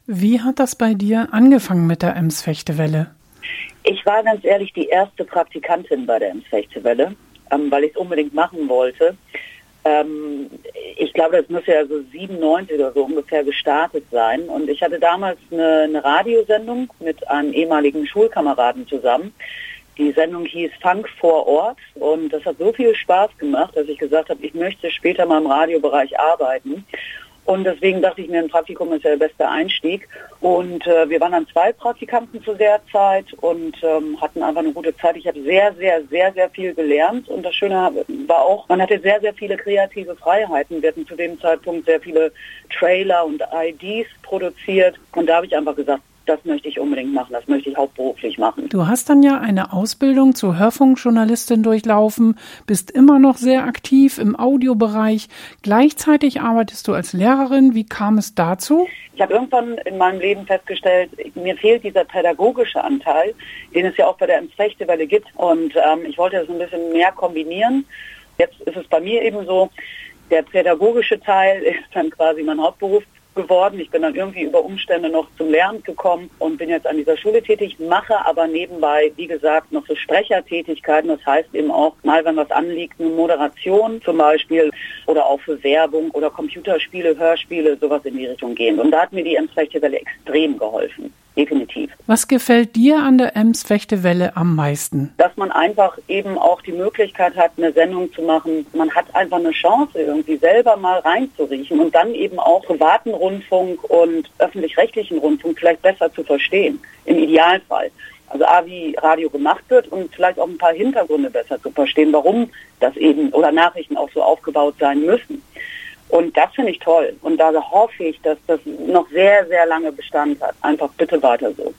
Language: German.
Wie hat das bei dir angefangen mit der Ems-Fechtewelle? Ich war ganz ehrlich die erste Praktikantin bei der Ems-Fechtewelle, weil ich es unbedingt machen wollte. Ich glaube, das müsste ja so 97 oder so ungefähr gestartet sein. Und ich hatte damals eine Radiosendung mit einem ehemaligen Schulkameraden zusammen. Die Sendung hieß Funk vor Ort und das hat so viel Spaß gemacht, dass ich gesagt habe, ich möchte später mal im Radiobereich arbeiten. Und deswegen dachte ich mir, ein Praktikum ist ja der beste Einstieg. Und wir waren dann 2 Praktikanten zu der Zeit und hatten einfach eine gute Zeit. Ich habe sehr, sehr, sehr, sehr viel gelernt. Und das Schöne war auch, man hatte sehr, sehr viele kreative Freiheiten. Wir hatten zu dem Zeitpunkt sehr viele Trailer und IDs produziert. Und da habe ich einfach gesagt, das möchte ich unbedingt machen, das möchte ich hauptberuflich machen. Du hast dann ja eine Ausbildung zur Hörfunkjournalistin durchlaufen, bist immer noch sehr aktiv im Audiobereich. Gleichzeitig arbeitest du als Lehrerin. Wie kam es dazu? Ich habe irgendwann in meinem Leben festgestellt, mir fehlt dieser pädagogische Anteil, den es ja auch bei der Ems-Fechtewelle gibt. Und ich wollte das ein bisschen mehr kombinieren. Jetzt ist es bei mir eben so, der pädagogische Teil ist dann quasi mein Hauptberuf geworden. Ich bin dann irgendwie über Umstände noch zum Lehramt gekommen und bin jetzt an dieser Schule tätig, mache aber nebenbei, wie gesagt, noch so Sprechertätigkeiten. Das heißt eben auch mal, wenn was anliegt, eine Moderation zum Beispiel oder auch für Werbung oder Computerspiele, Hörspiele, sowas in die Richtung gehen. Und da hat mir die Ems-Fechtewelle extrem geholfen. Definitiv. Was gefällt dir an der Ems-Fechtewelle am meisten? Dass man einfach eben auch die Möglichkeit hat, eine Sendung zu machen. Man hat einfach eine Chance, irgendwie selber mal reinzuriechen und dann eben auch privaten Rundfunk und öffentlich-rechtlichen Rundfunk vielleicht besser zu verstehen, im Idealfall. Also wie Radio gemacht wird und vielleicht auch ein paar Hintergründe besser zu verstehen, warum das eben oder Nachrichten auch so aufgebaut sein müssen. Und das finde ich toll. Und da hoffe ich, dass das noch sehr, sehr lange Bestand hat. Einfach bitte weiter so.